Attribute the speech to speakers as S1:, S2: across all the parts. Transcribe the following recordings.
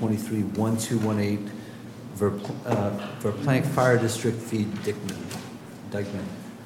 S1: 23-1218, Verplank Fire District v. Dyckman.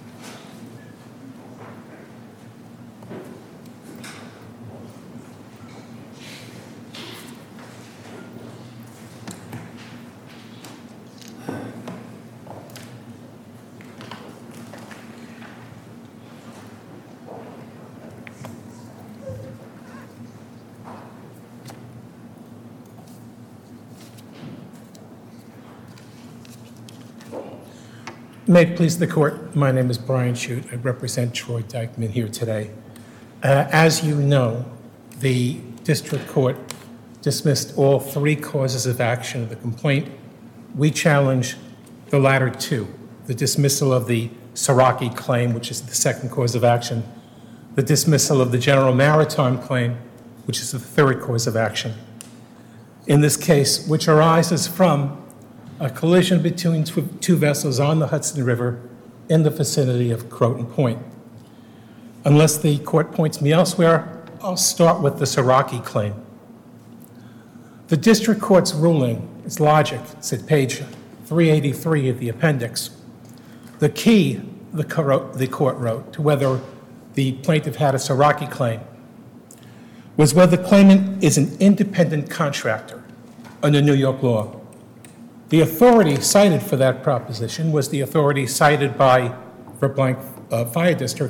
S2: May it please the court, my name is Brian Shute. I represent Troy Dyckman here today. As you know, the district court dismissed all three causes of action of the complaint. We challenge the latter two, the dismissal of the Siraki claim, which is the second cause of action, the dismissal of the General Maritime claim, which is the third cause of action. In this case, which arises from a collision between two vessels on the Hudson River in the vicinity of Croton Point. Unless the court points me elsewhere, I'll start with the Siraki claim. The district court's ruling is logic. It's at page 383 of the appendix. The key, the court wrote, to whether the plaintiff had a Siraki claim was whether the claimant is an independent contractor under New York law. The authority cited for that proposition was the authority cited by Verplank Fire District,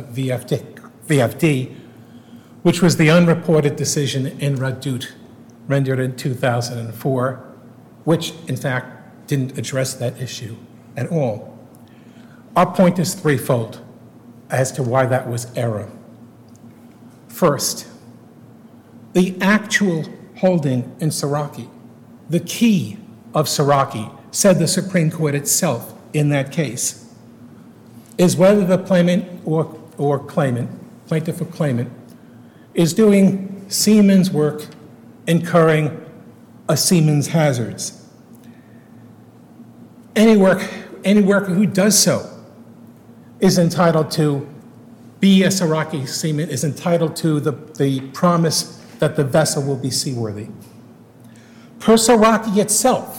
S2: VFD, which was the unreported decision in Radut, rendered in 2004, which in fact didn't address that issue at all. Our point is threefold as to why that was error. First, the actual holding in Siraki, the key of Siraki, said the Supreme Court itself in that case, is whether the claimant or claimant, plaintiff or claimant, is doing seaman's work incurring a seaman's hazards. Any worker who does so is entitled to be a Siraki seaman, is entitled to the promise that the vessel will be seaworthy. Per Siraki itself,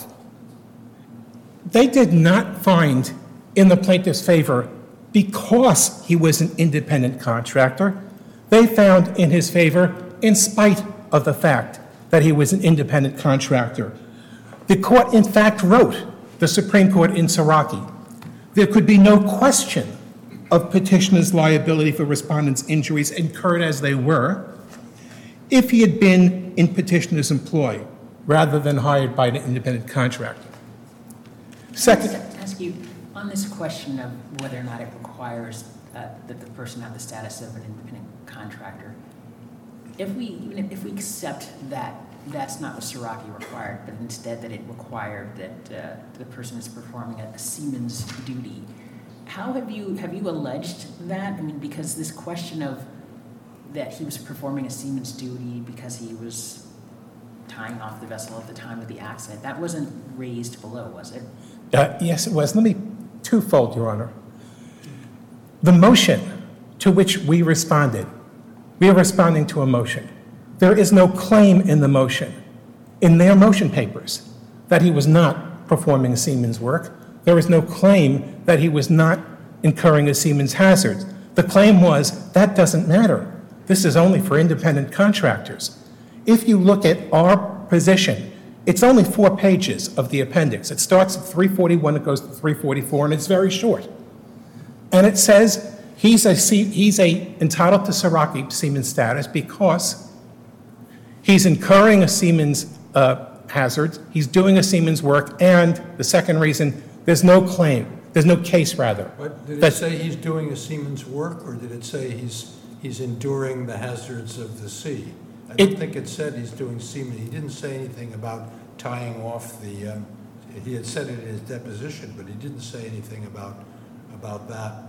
S2: they did not find in the plaintiff's favor because he was an independent contractor. They found in his favor in spite of the fact that he was an independent contractor. The court, in fact, wrote, the Supreme Court in Siraki, there could be no question of petitioner's liability for respondent's injuries incurred as they were if he had been in petitioner's employ rather than hired by an independent contractor. Second,
S3: I'd like to ask you, on this question of whether or not it requires that the person have the status of an independent contractor, if we accept that that's not what Siraki required, but instead that it required that the person is performing a seaman's duty, how have you alleged that? I mean, because this question of that he was performing a seaman's duty because he was tying off the vessel at the time of the accident, that wasn't raised below, was it?
S2: Yes, it was. Let me twofold, Your Honor. The motion to which we responded, we are responding to a motion. There is no claim in the motion, in their motion papers, that he was not performing a seaman's work. There is no claim that he was not incurring a seaman's hazard. The claim was, that doesn't matter. This is only for independent contractors. If you look at our position, it's only 4 pages of the appendix. It starts at 341, it goes to 344, and it's very short. And it says he's entitled to Siraki seaman status because he's incurring a seaman's hazard, he's doing a seaman's work, and the second reason, there's no claim, there's no case rather.
S4: But did it say he's doing a seaman's work, or did it say he's enduring the hazards of the sea? I don't think it said he's doing seaman. He didn't say anything about tying off the, he had said it in his deposition, but he didn't say anything about that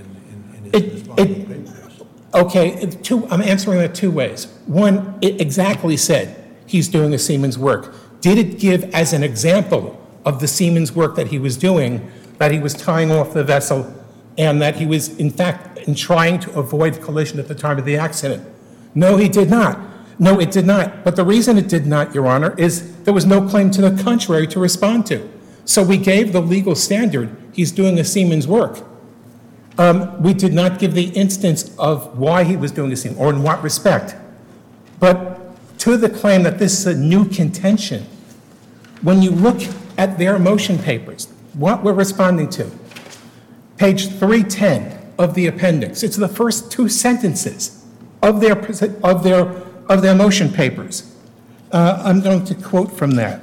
S4: in his responding papers.
S2: Okay, I'm answering that 2 ways. One, it exactly said he's doing a seaman's work. Did it give as an example of the seaman's work that he was doing, that he was tying off the vessel and that he was, in fact, trying to avoid collision at the time of the accident? No, he did not. No, it did not. But the reason it did not, Your Honor, is there was no claim to the contrary to respond to. So we gave the legal standard. He's doing a seaman's work. We did not give the instance of why he was doing the seaman or in what respect. But to the claim that this is a new contention, when you look at their motion papers, what we're responding to, page 310 of the appendix, it's the first two sentences of their motion papers. I'm going to quote from that.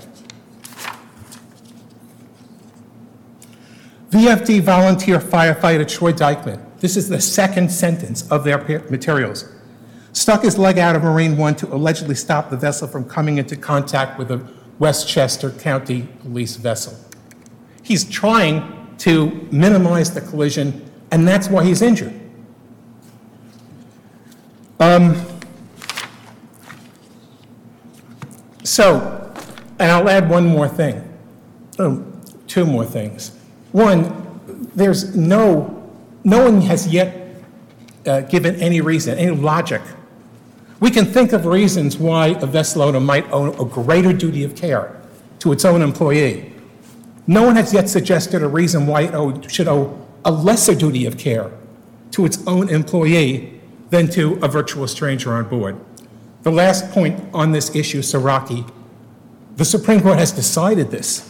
S2: VFD volunteer firefighter Troy Dykman, this is the second sentence of their materials, stuck his leg out of Marine One to allegedly stop the vessel from coming into contact with a Westchester County police vessel. He's trying to minimize the collision, and that's why he's injured. So, and I'll add one more thing, two more things. One, there's no one has yet given any reason, any logic. We can think of reasons why a vessel owner might owe a greater duty of care to its own employee. No one has yet suggested a reason why it should owe a lesser duty of care to its own employee than to a virtual stranger on board. The last point on this issue, Siraki, the Supreme Court has decided this.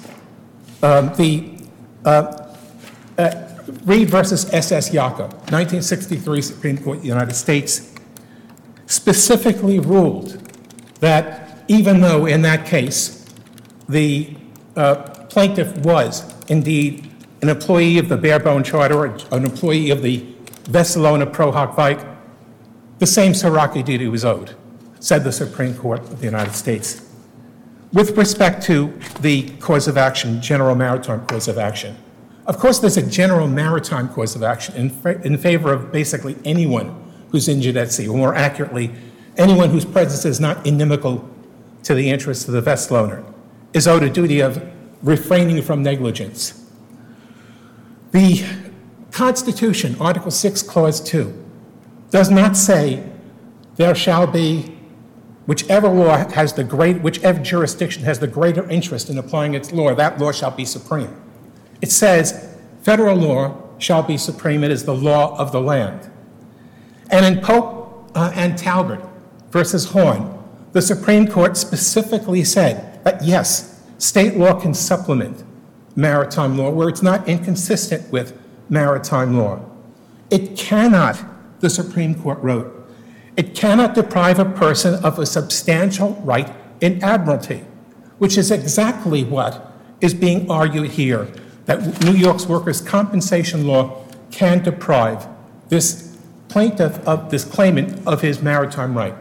S2: Reed versus S.S. Yaka, 1963 Supreme Court, United States, specifically ruled that even though in that case the plaintiff was indeed an employee of the Barebone Charter, or an employee of the vessel owner Pro Hoc Vice, the same Siraki duty was owed, said the Supreme Court of the United States. With respect to the cause of action, general maritime cause of action, of course there's a general maritime cause of action in favor of basically anyone who's injured at sea, or more accurately, anyone whose presence is not inimical to the interests of the vessel owner, is owed a duty of refraining from negligence. The Constitution, Article 6, Clause 2, does not say there shall be whichever jurisdiction has the greater interest in applying its law, that law shall be supreme. It says federal law shall be supreme. It is the law of the land. And in Pope and Talbot versus Horn, the Supreme Court specifically said that yes, state law can supplement maritime law where it's not inconsistent with maritime law. It cannot, the Supreme Court wrote, it cannot deprive a person of a substantial right in admiralty, which is exactly what is being argued here, that New York's workers' compensation law can deprive this plaintiff of this claimant of his maritime right.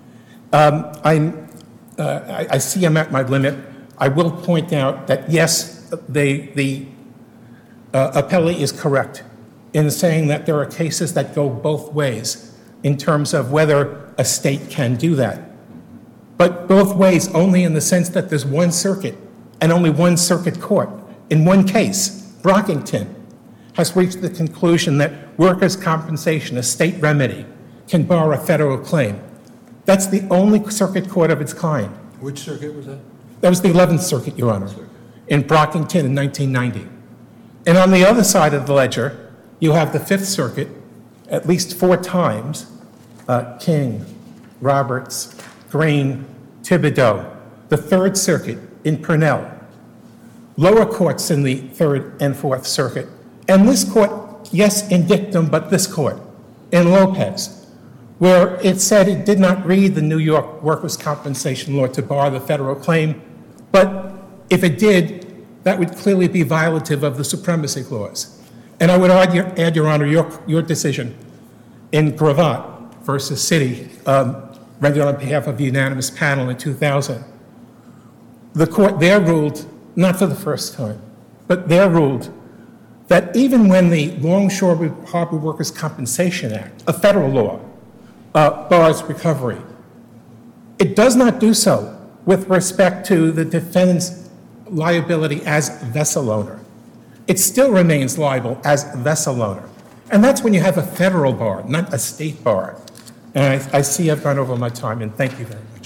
S2: I see I'm at my limit. I will point out that yes, the appellee is correct in saying that there are cases that go both ways in terms of whether a state can do that. But both ways only in the sense that there's one circuit and only one circuit court. In one case, Brockington has reached the conclusion that workers' compensation, a state remedy, can bar a federal claim. That's the only circuit court of its kind.
S4: Which circuit was that?
S2: That was the 11th Circuit, Your Honor, in Brockington in 1990. And on the other side of the ledger, you have the 5th Circuit, at least 4 times, King, Roberts, Green, Thibodeau, the 3rd Circuit in Purnell, lower courts in the 3rd and 4th Circuit, and this court, yes, in dictum, but this court, in Lopez, where it said it did not read the New York workers' compensation law to bar the federal claim, but if it did, that would clearly be violative of the supremacy clause. And I would add, Your Honor, your decision in Gravatt versus City, rendered on behalf of the unanimous panel in 2000. The court there ruled, not for the first time, but there ruled that even when the Longshore Harbor Workers' Compensation Act, a federal law, bars recovery, it does not do so with respect to the defendant's liability as vessel owner. It still remains liable as vessel owner. And that's when you have a federal bar, not a state bar. And I see I've gone over my time, and thank you very much.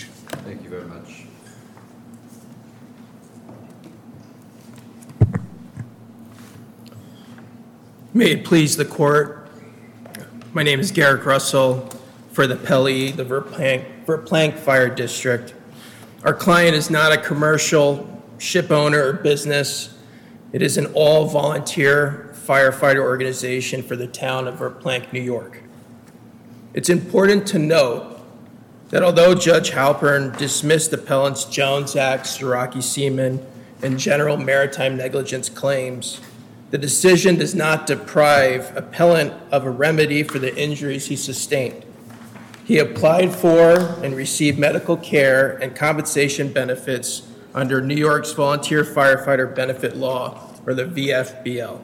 S5: May it please the court, my name is Garrick Russell for the Pele, the Verplank Fire District. Our client is not a commercial ship owner or business. It is an all-volunteer firefighter organization for the town of Verplank, New York. It's important to note that although Judge Halpern dismissed appellants Jones Act, Siraki Seaman, and general maritime negligence claims, the decision does not deprive appellant of a remedy for the injuries he sustained. He applied for and received medical care and compensation benefits under New York's Volunteer Firefighter Benefit Law, or the VFBL.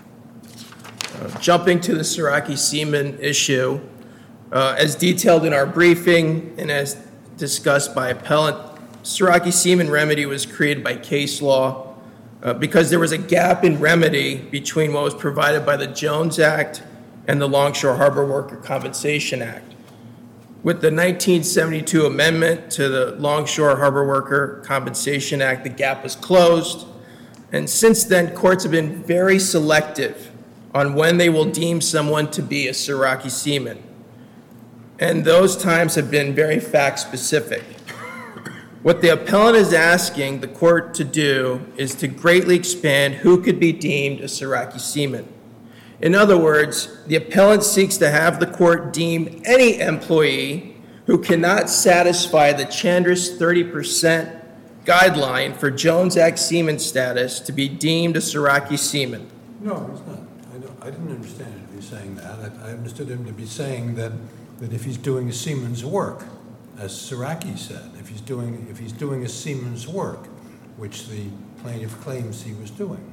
S5: Jumping to the Siraki Seaman issue, as detailed in our briefing and as discussed by appellant, Siraki Seaman remedy was created by case law because there was a gap in remedy between what was provided by the Jones Act and the Longshore Harbor Worker Compensation Act. With the 1972 amendment to the Longshore Harbor Worker Compensation Act, the gap was closed, and since then, courts have been very selective on when they will deem someone to be a Siraki Seaman. And those times have been very fact-specific. What the appellant is asking the court to do is to greatly expand who could be deemed a Siraki Seaman. In other words, the appellant seeks to have the court deem any employee who cannot satisfy the Chandra's 30% guideline for Jones Act Seaman status to be deemed a Siraki Seaman.
S4: No, he's not. I didn't understand him to be saying that. I understood him to be saying that if he's doing a seaman's work, as Siraki said, if he's doing a seaman's work, which the plaintiff claims he was doing.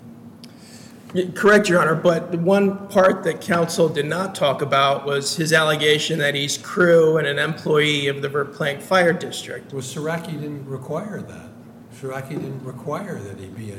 S5: Correct, Your Honor, but the one part that counsel did not talk about was his allegation that he's crew and an employee of the Verplank Fire District.
S4: Well, Siraki didn't require that. Siraki didn't require that he be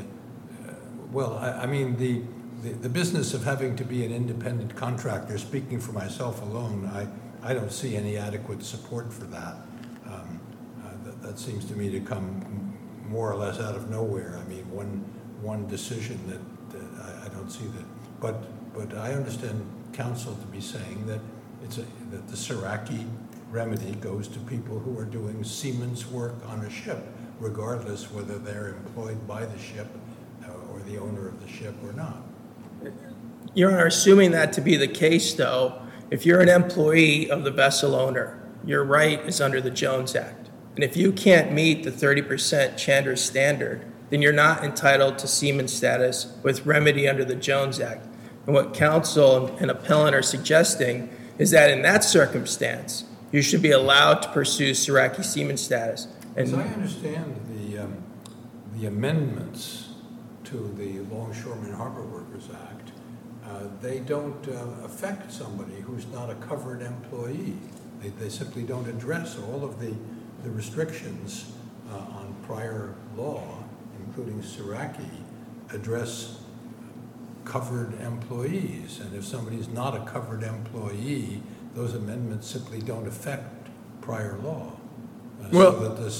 S4: the business of having to be an independent contractor, speaking for myself alone, I don't see any adequate support for that. That seems to me to come more or less out of nowhere. I mean, one decision that I don't see that. But I understand counsel to be saying that that the Siraki remedy goes to people who are doing seaman's work on a ship, regardless whether they're employed by the ship or the owner of the ship or not.
S5: Your Honor, assuming that to be the case, though, if you're an employee of the vessel owner, your right is under the Jones Act. And if you can't meet the 30% Chandra standard, then you're not entitled to seaman status with remedy under the Jones Act. And what counsel and appellant are suggesting is that in that circumstance, you should be allowed to pursue Siraki seaman status. And
S4: as I understand the amendments to the Longshoremen Harbor Workers Act, they don't affect somebody who's not a covered employee. They simply don't address all of the restrictions on prior law, including Siraki, address covered employees. And if somebody's not a covered employee, those amendments simply don't affect prior law. So that the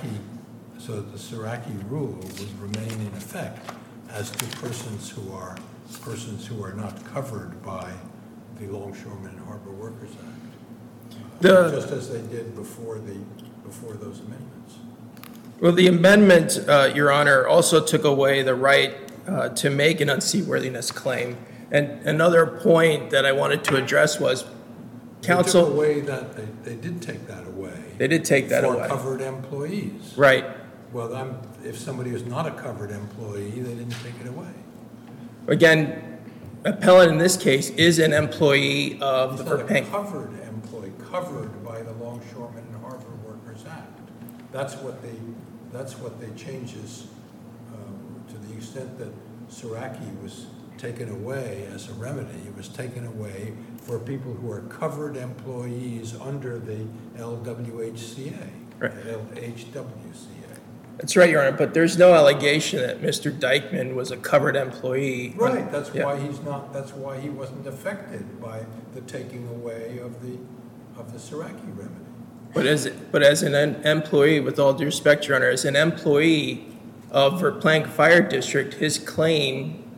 S4: Siraki rule would remain in effect as to persons who are not covered by the Longshoremen Harbor Workers Act, just as they did before those amendments.
S5: Well, the amendment, Your Honor, also took away the right to make an unseaworthiness claim. And another point that I wanted to address was counsel.
S4: They took away that they did take that away.
S5: They did take that away.
S4: For covered employees.
S5: Right.
S4: Well, if somebody is not a covered employee, they didn't take it away.
S5: Again, appellant in this case is an employee of the Verplank.
S4: He's not a covered employee, covered by the Longshoremen and Harbor Workers Act. That's what they changes to the extent that Siraki was taken away as a remedy. It was taken away for people who are covered employees under the LWHCA,
S5: right.
S4: LHWCA.
S5: That's right, Your Honor, but there's no allegation that Mr. Dyckman was a covered employee.
S4: Right, that's why he wasn't affected by the taking away of the Siraki remedy.
S5: But as an employee, with all due respect, Your Honor, as an employee of Verplank Fire District, his claim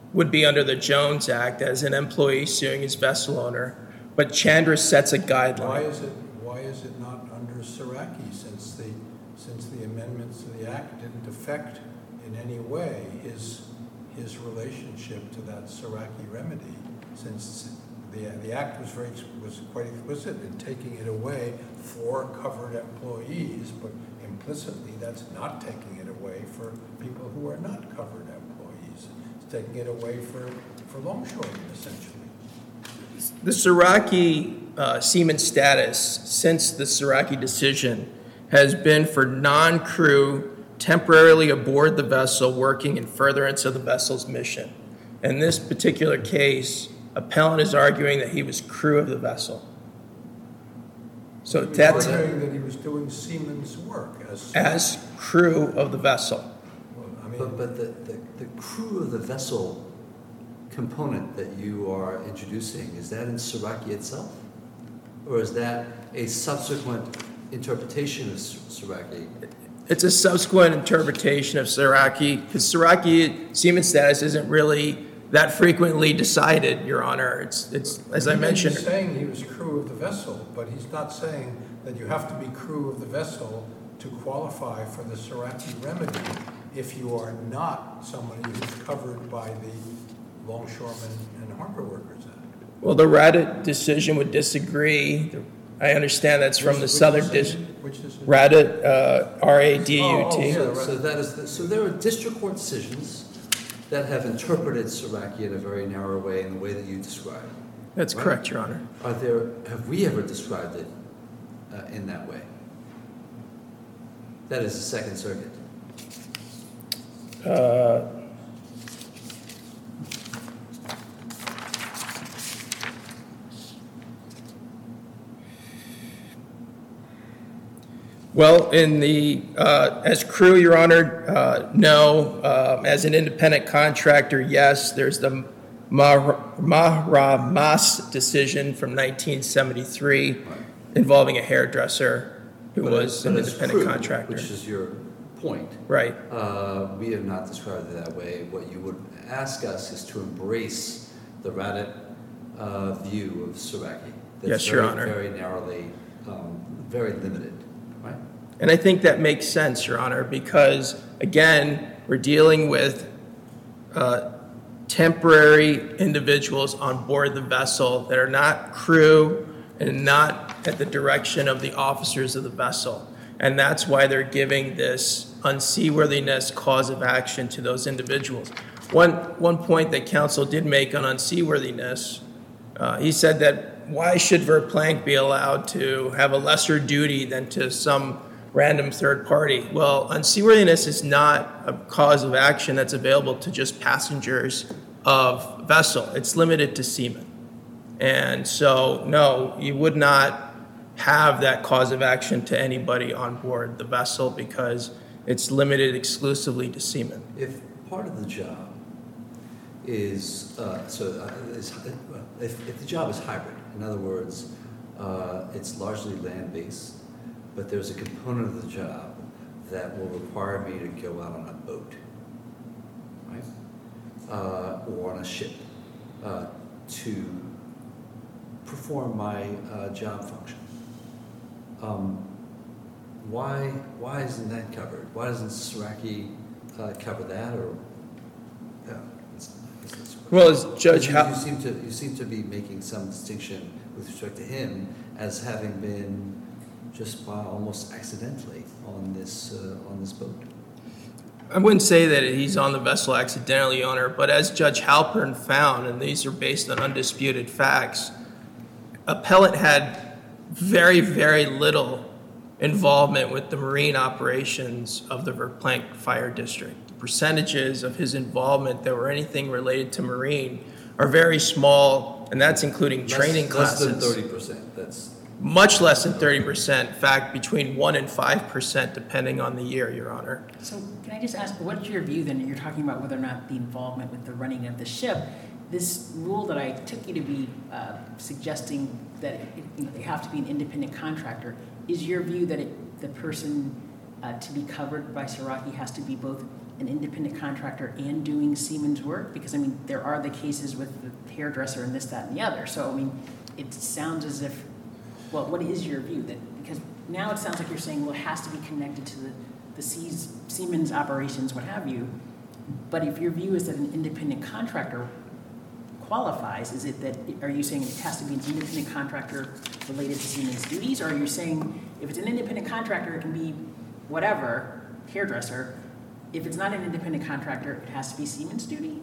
S5: would be under the Jones Act as an employee suing his vessel owner. But Chandra sets a guideline.
S4: Why is it not under Siraki, since the amendments to the act didn't affect in any way his relationship to that Siraki remedy, since the act was quite explicit in taking it away for covered employees, but implicitly that's not taking it away for people who are not covered employees. It's taking it away for longshoremen, essentially.
S5: The Siraki seaman status since the Siraki decision has been for non-crew temporarily aboard the vessel working in furtherance of the vessel's mission. In this particular case, appellant is arguing that he was crew of the vessel. So that's
S4: arguing that he was doing seaman's work
S5: as crew of the vessel.
S4: Well, I mean,
S1: But the crew of the vessel component that you are introducing, is that in Siraki itself? Or is that a subsequent interpretation of Siraki?
S5: It's a subsequent interpretation of Siraki, because Siraki seaman status isn't really that frequently decided, Your Honor. It's as I mentioned.
S4: He's saying he was crew of the vessel, but he's not saying that you have to be crew of the vessel to qualify for the Siraki remedy if you are not somebody who's covered by the Longshoremen and Harbor Workers Act.
S5: Well, the Radit decision would disagree. I understand that's from the Southern District.
S4: Which is
S5: Radit, R-A-D-U-T.
S4: Oh, yeah.
S1: So there are district court decisions that have interpreted Siraki in a very narrow way, in the way that you described.
S5: That's
S1: Right.
S5: correct, Your Honor.
S1: Have we ever described it in that way? That is the Second Circuit.
S5: Well, in the, as crew, Your Honor, no. As an independent contractor, yes. There's the Mahra-Mas decision from 1973 involving a hairdresser who was an independent contractor.
S1: Which is your point.
S5: Right.
S1: We have not described it that way. What you would ask us is to embrace the Radit view of Siraki.
S5: Yes, Your Honor.
S1: Very narrowly, very limited, right?
S5: And I think that makes sense, Your Honor, because, again, we're dealing with temporary individuals on board the vessel that are not crew and not at the direction of the officers of the vessel. And that's why they're giving this unseaworthiness cause of action to those individuals. One point that counsel did make on unseaworthiness, he said that why should Verplank be allowed to have a lesser duty than to some random third party? Well, unseaworthiness is not a cause of action that's available to just passengers of vessel. It's limited to seamen. And so, no, you would not have that cause of action to anybody on board the vessel because it's limited exclusively to seamen.
S1: If part of the job is, if the job is hybrid, in other words, it's largely land-based, but there's a component of the job that will require me to go out on a boat, right? Or on a ship to perform my job function. Why isn't that covered? Why doesn't Siraki cover that? Or
S5: Well, as Judge
S1: you seem to be making some distinction with respect to him as having been just almost accidentally on this boat.
S5: I wouldn't say that he's on the vessel accidentally, Your Honor, but as Judge Halpern found, and these are based on undisputed facts, appellant had very, very little involvement with the marine operations of the Verplank Fire District. The percentages of his involvement that were anything related to marine are very small, and that's including training classes.
S1: Less than 30%. That's
S5: much less than 30%. In fact, between 1% and 5%, depending on the year, Your Honor.
S3: So can I just ask, what's your view then? You're talking about whether or not the involvement with the running of the ship. This rule that I took you to be suggesting that they have to be an independent contractor, is your view that the person to be covered by Siraki has to be both an independent contractor and doing Siemens work? Because, I mean, there are the cases with the hairdresser and this, that, and the other. So, I mean, it sounds as if, well, what is your view? Because now it sounds like you're saying, well, it has to be connected to the Siemens operations, what have you. But if your view is that an independent contractor qualifies, is it that, are you saying it has to be an independent contractor related to Siemens duties? Or are you saying if it's an independent contractor, it can be whatever, hairdresser. If it's not an independent contractor, it has to be Siemens duty?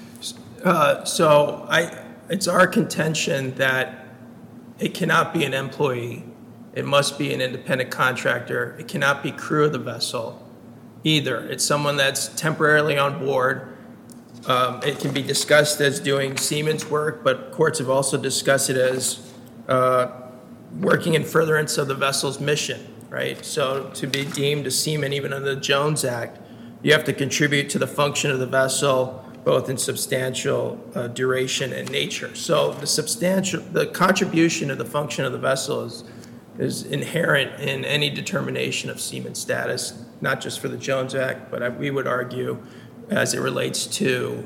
S5: It's our contention that it cannot be an employee. It must be an independent contractor. It cannot be crew of the vessel either. It's someone that's temporarily on board. It can be discussed as doing Siemens work, but courts have also discussed it as working in furtherance of the vessel's mission, right? So to be deemed a seaman, even under the Jones Act, you have to contribute to the function of the vessel, both in substantial duration and nature. So the contribution of the function of the vessel is inherent in any determination of seaman status, not just for the Jones Act, but we would argue as it relates to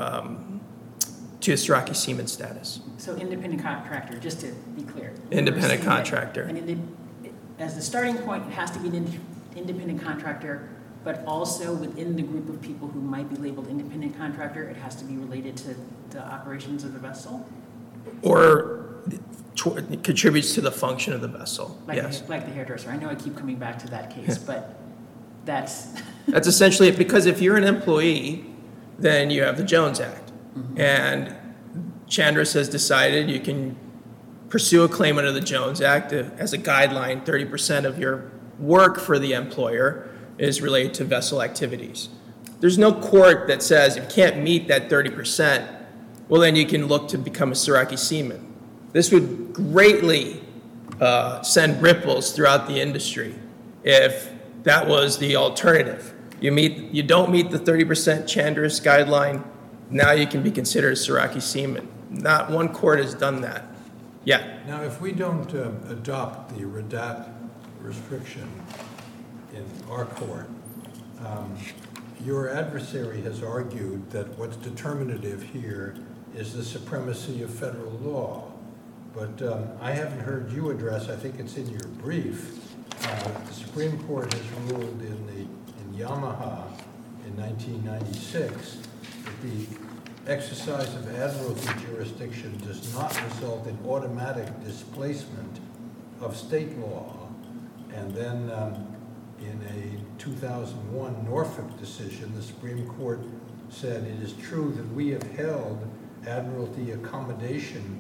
S5: Siraki seaman status.
S3: So independent contractor, just to be clear.
S5: Independent
S3: You're saying
S5: contractor.
S3: that as the starting point, it has to be an independent contractor, but also within the group of people who might be labeled independent contractor, it has to be related to the operations of the vessel?
S5: Or it contributes to the function of the vessel, yes.
S3: Like the hairdresser. I know I keep coming back to that case, but that's...
S5: That's essentially it, because if you're an employee, then you have the Jones Act.
S3: Mm-hmm.
S5: And Chandris has decided you can pursue a claim under the Jones Act. As a guideline, 30% of your work for the employer is related to vessel activities. There's no court that says if you can't meet that 30%, well, then you can look to become a Siraki seaman. This would greatly send ripples throughout the industry if that was the alternative. You don't meet the 30% Chandris guideline, now you can be considered a Siraki seaman. Not one court has done that yet.
S4: Now, if we don't adopt the REDAP restriction in our court, your adversary has argued that what's determinative here is the supremacy of federal law. But I haven't heard you address, I think it's in your brief, the Supreme Court has ruled in Yamaha in 1996 that the exercise of admiralty jurisdiction does not result in automatic displacement of state law. And then in a 2001 Norfolk decision, the Supreme Court said it is true that we have held admiralty accommodation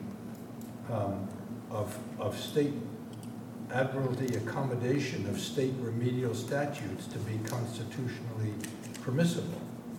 S4: of state remedial statutes to be constitutionally permissible.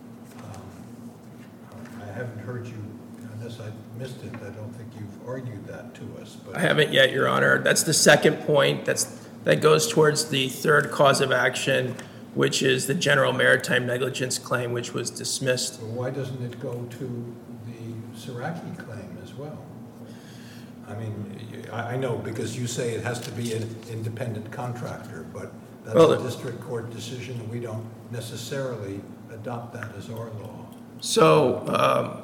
S4: I haven't heard you, unless I missed it, I don't think you've argued that to us. But
S5: I haven't yet, Your Honor. That's the second point. That goes towards the third cause of action, which is the general maritime negligence claim, which was dismissed.
S4: Well, why doesn't it go to the Siraki claim as well? I mean, I know because you say it has to be an independent contractor, but that's a district court decision, and we don't necessarily adopt that as our law.
S5: So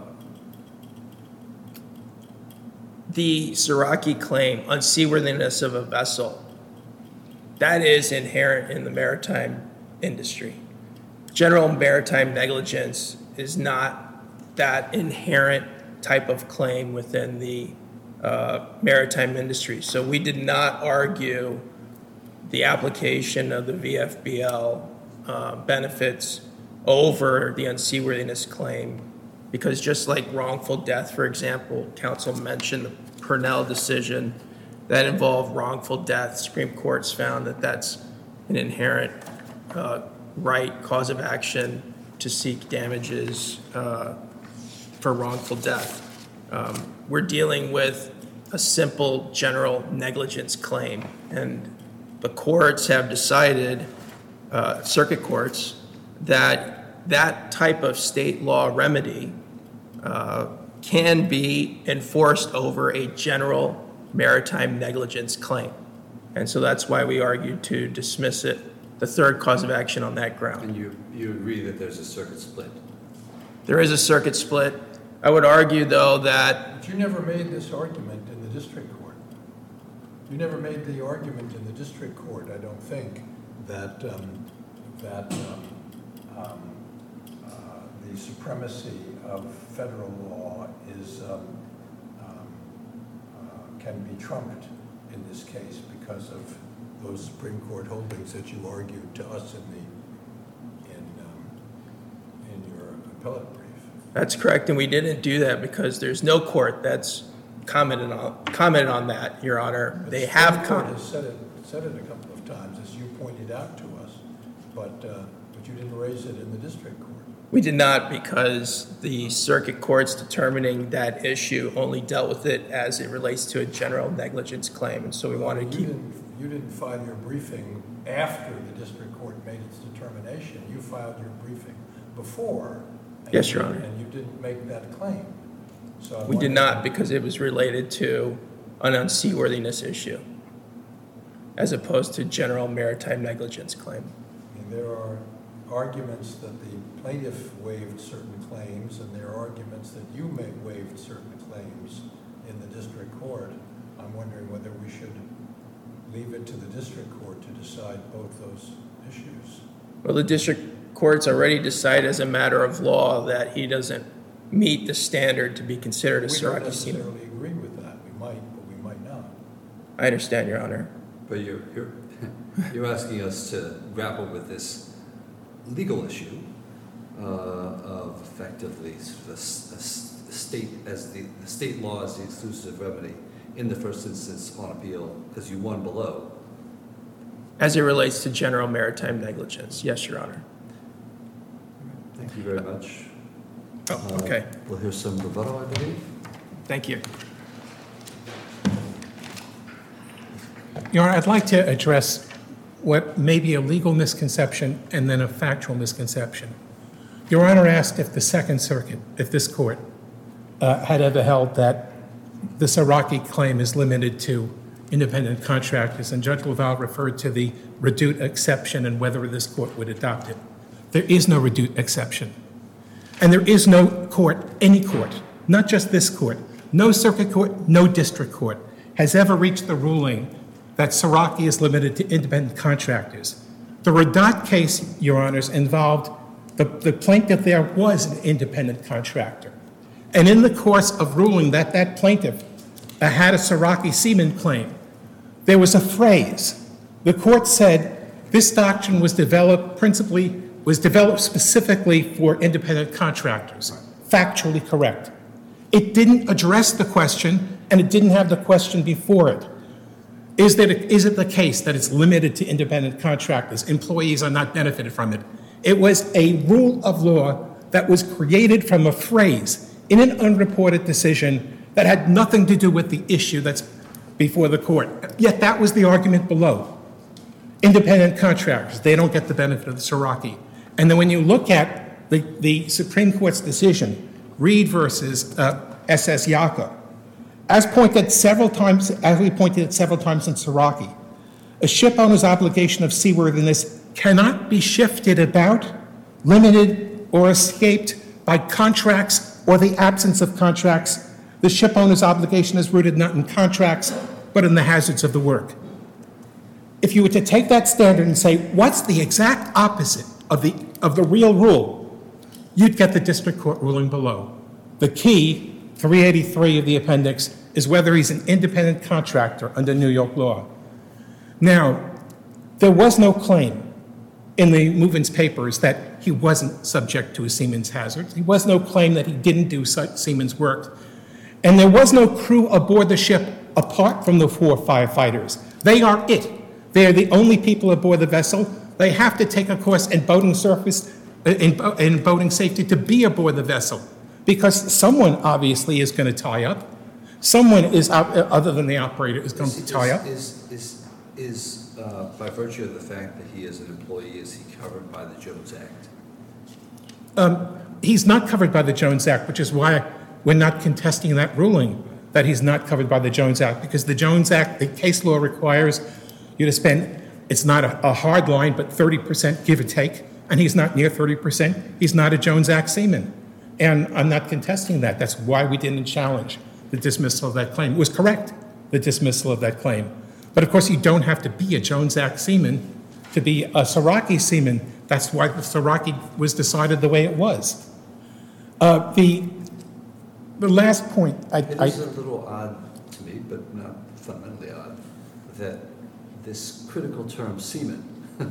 S5: the Siraki claim, unseaworthiness of a vessel, that is inherent in the maritime industry. General maritime negligence is not that inherent type of claim within the maritime industry. So we did not argue the application of the VFBL benefits over the unseaworthiness claim, because just like wrongful death, for example, counsel mentioned the Purnell decision that involved wrongful death. Supreme Court's found that that's an inherent right cause of action to seek damages for wrongful death. We're dealing with a simple general negligence claim, and the courts have decided, circuit courts, that that type of state law remedy can be enforced over a general maritime negligence claim. And so that's why we argued to dismiss it the third cause of action on that ground.
S1: And you agree that there's a circuit split?
S5: There is a circuit split. I would argue, though, that
S4: But you never made this argument in the district court. You never made the argument in the district court, I don't think, that the supremacy of federal law can be trumped in this case because of those Supreme Court holdings that you argued to us in your appellate brief.
S5: that's correct, and we didn't do that because there's no court that's commented on that, Your Honor.
S4: But
S5: They
S4: the
S5: have
S4: Supreme Court
S5: commented.
S4: has said it a couple of times, as you pointed out to us, but you didn't raise it in the district court.
S5: We did not because the circuit court's determining that issue only dealt with it as it relates to a general negligence claim, and so we wanted to keep.
S4: You didn't file your briefing after the district court made its determination. You filed your briefing before. and
S5: Yes,
S4: you
S5: Your
S4: didn't-
S5: Honor.
S4: And you didn't make that claim. So I
S5: We did
S4: wonder-
S5: not because it was related to an unseaworthiness issue as opposed to general maritime negligence claim.
S4: I mean, there are arguments that the plaintiff waived certain claims, and there are arguments that you may waived certain claims in the district court. I'm wondering whether we should leave it to the district court to decide both those issues.
S5: Well, the district court's already decided as a matter of law that he doesn't meet the standard to be considered a
S4: We don't
S5: Siraki seaman.
S4: necessarily agree with that. We might, but we might not.
S5: I understand, Your Honor.
S1: But you're asking us to grapple with this legal issue of effectively the state law as the exclusive remedy in the first instance on appeal because you won below.
S5: As it relates to general maritime negligence, yes, Your Honor.
S1: Thank you very much.
S5: Oh, okay.
S1: We'll hear some rebuttal, I believe.
S5: Thank you.
S2: Your Honor, I'd like to address what may be a legal misconception and then a factual misconception. Your Honor asked if the Second Circuit, if this court, had ever held that the Siraki claim is limited to independent contractors, and Judge LaValle referred to the reduced exception and whether this court would adopt it. There is no reduced exception. And there is no court, any court, not just this court, no circuit court, no district court, has ever reached the ruling that Siraki is limited to independent contractors. The Radat case, Your Honors, involved the plaintiff there was an independent contractor. And in the course of ruling that that plaintiff had a Siraki seaman claim, there was a phrase. The court said this doctrine was developed specifically for independent contractors. Factually correct. It didn't address the question, and it didn't have the question before it. Is it the case that it's limited to independent contractors? Employees are not benefited from it. It was a rule of law that was created from a phrase in an unreported decision that had nothing to do with the issue that's before the court. Yet that was the argument below. Independent contractors, they don't get the benefit of the Siraki. And then when you look at the Supreme Court's decision, Reed versus SS Yaka, as we pointed it several times in Siraki, a ship owner's obligation of seaworthiness cannot be shifted about, limited, or escaped by contracts or the absence of contracts. The ship owner's obligation is rooted not in contracts, but in the hazards of the work. If you were to take that standard and say, what's the exact opposite of the real rule, you'd get the district court ruling below. The key, 383 of the appendix, is whether he's an independent contractor under New York law. Now, there was no claim in the movement's papers that he wasn't subject to a seaman's hazards. There was no claim that he didn't do seaman's work. And there was no crew aboard the ship apart from the 4 firefighters. They are it. They are the only people aboard the vessel. They have to take a course in boating in boating safety to be aboard the vessel, because someone obviously is going to tie up. Someone is, other than the operator, is going to tie up.
S1: Is by virtue of the fact that he is an employee, is he covered by the Jones Act?
S2: He's not covered by the Jones Act, which is why we're not contesting that ruling, that he's not covered by the Jones Act, because the Jones Act, the case law requires you to spend It's not a hard line, but 30% give or take, and he's not near 30%. He's not a Jones Act seaman. And I'm not contesting that. That's why we didn't challenge the dismissal of that claim. It was correct, the dismissal of that claim. But of course, you don't have to be a Jones Act seaman to be a Siraki seaman. That's why the Siraki was decided the way it was. The last point,
S1: It is a little odd to me, but not fundamentally odd, that this critical term seaman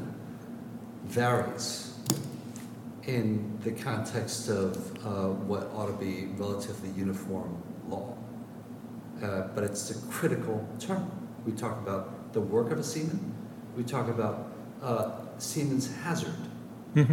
S1: varies in the context of what ought to be relatively uniform law. But it's a critical term. We talk about the work of a seaman. We talk about seaman's hazard.
S2: Mhm.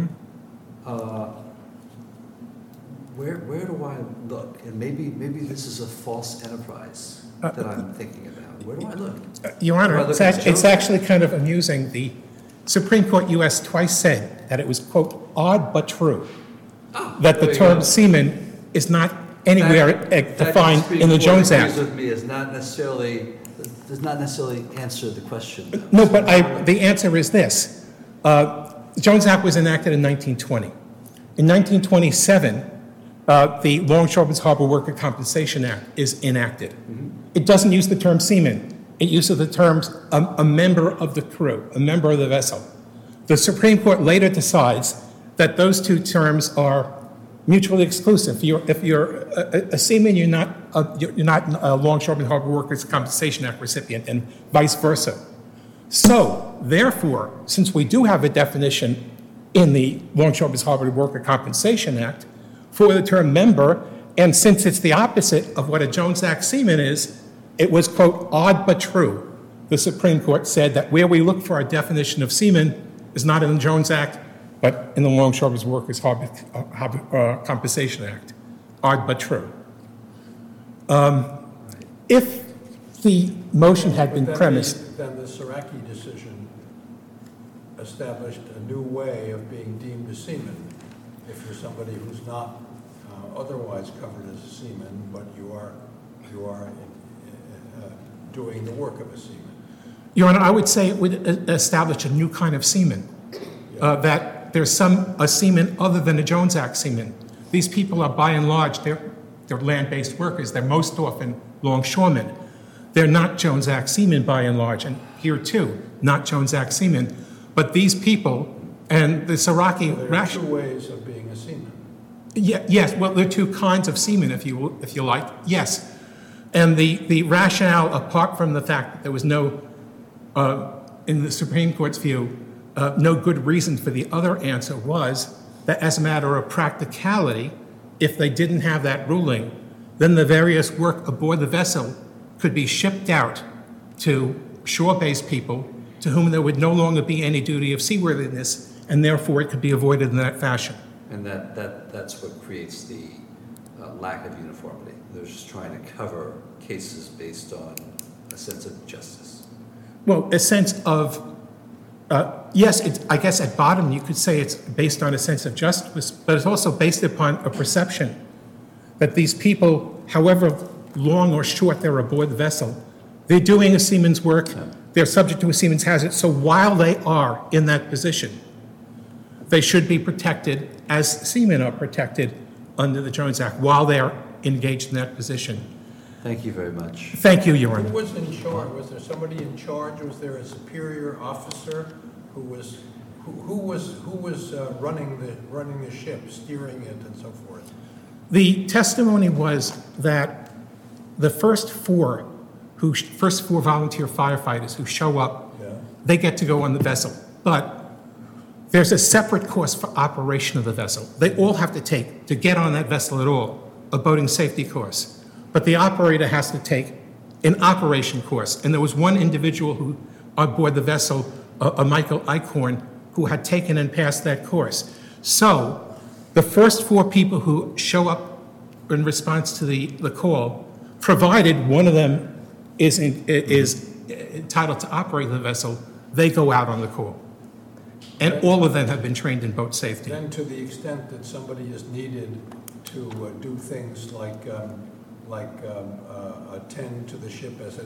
S1: Where do I look? And maybe this is a false enterprise that I'm thinking about. Where do I look?
S2: Your Honor,
S1: Do I look
S2: it's,
S1: at
S2: it's
S1: Jones?
S2: actually kind of amusing. The Supreme Court U.S. twice said that it was, quote, odd but true, that the
S1: there you
S2: term
S1: go.
S2: seaman is not anywhere defined in the Jones Act.
S1: With me is not necessarily, does not necessarily answer the question.
S2: No, but the answer is this. The Jones Act was enacted in 1920. In 1927, the Longshoremen's Harbor Worker Compensation Act is enacted. It doesn't use the term seaman. It uses the terms a member of the crew, a member of the vessel. The Supreme Court later decides that those two terms are mutually exclusive. If you're a seaman, you're not a Longshoremen's Harbor Workers Compensation Act recipient, and vice versa. So, therefore, since we do have a definition in the Longshoremen's Harbor Worker Compensation Act for the term member, and since it's the opposite of what a Jones Act seaman is, it was, quote, odd but true. The Supreme Court said that where we look for our definition of seaman is not in the Jones Act, but in the Longshoremen's Workers Compensation Act. Odd but true. If the motion had been
S4: But then
S2: premised,
S4: Then the Siraki decision established a new way of being deemed a seaman. If you're somebody who's not otherwise covered as a seaman, but you are doing the work of a seaman.
S2: Your Honor, I would say it would establish a new kind of seaman, that there's a seaman other than a Jones Act seaman. These people are, by and large, they're land-based workers. They're most often longshoremen. They're not Jones Act seamen, by and large, and here, too, not Jones Act seamen. But these people, and the Siraki
S4: There are two ways of being a seaman.
S2: Yes, well, there are two kinds of seamen, if you like, yes. And the rationale, apart from the fact that there was no, in the Supreme Court's view, no good reason for the other answer, was that as a matter of practicality, if they didn't have that ruling, then the various work aboard the vessel could be shipped out to shore-based people to whom there would no longer be any duty of seaworthiness, and therefore it could be avoided in that fashion.
S1: And that's what creates the lack of uniformity. They're just trying to cover cases based on a sense of justice.
S2: Well, a sense of, yes, I guess at bottom you could say it's based on a sense of justice, but it's also based upon a perception that these people, however long or short they're aboard the vessel, they're doing a seaman's work, they're subject to a seaman's hazard, so while they are in that position, they should be protected as seamen are protected under the Jones Act while they are engaged in that position.
S1: Thank you very much.
S2: Thank you, Your
S4: Who
S2: Honor.
S4: was in charge? Was there somebody in charge? Was there a superior officer who was running the ship, steering it, and so forth?
S2: The testimony was that the first four volunteer firefighters who show up, they get to go on the vessel. But there's a separate course for operation of the vessel. They all have to take, to get on that vessel at all, a boating safety course. But the operator has to take an operation course. And there was one individual who, on board the vessel, a Michael Eichhorn, who had taken and passed that course. So the first four people who show up in response to the call, provided one of them is entitled to operate the vessel, they go out on the call. And all of them have been trained in boat safety.
S4: Then to the extent that somebody is needed to do things like attend to the ship as it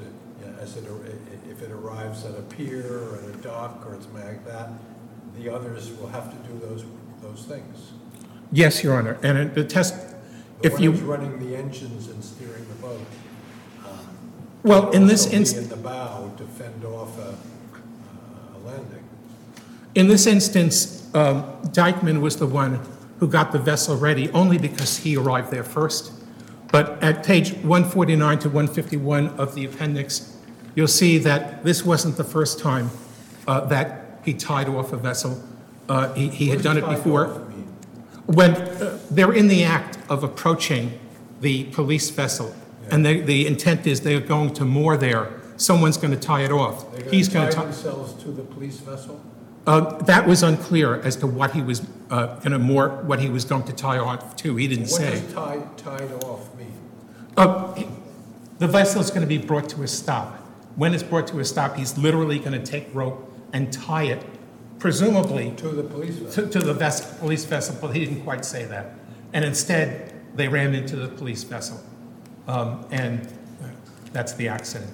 S4: if it arrives at a pier or at a dock or something like that, the others will have to do those things.
S2: Yes, Your Honor, and the test,
S4: The
S2: if
S4: one
S2: you,
S4: who's running the engines and steering the boat.
S2: well, in this
S4: Also be
S2: instance,
S4: in the bow to fend off a landing.
S2: in this instance, Dyckman was the one who got the vessel ready only because he arrived there first. But at page 149 to 151 of the appendix, you'll see that this wasn't the first time that he tied off a vessel. He had done it
S4: What does
S2: before.
S4: tied off mean?
S2: When they're in the act of approaching the police vessel, and the intent is they're going to moor there, someone's going to tie it off.
S4: They're
S2: He's
S4: going
S2: going
S4: to
S2: to
S4: tie themselves to the police vessel?
S2: That was unclear as to what he was going to moor, what he was going to tie off to. He didn't
S4: What
S2: say.
S4: does tied off mean?
S2: The vessel is going to be brought to a stop. When it's brought to a stop, he's literally going to take rope and tie it, presumably
S4: To the police vessel?
S2: to the police vessel, but he didn't quite say that. And instead, they ran into the police vessel. And that's the accident.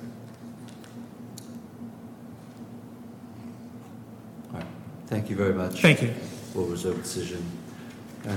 S1: All right. Thank you very much.
S2: Thank you.
S1: We'll reserve decision.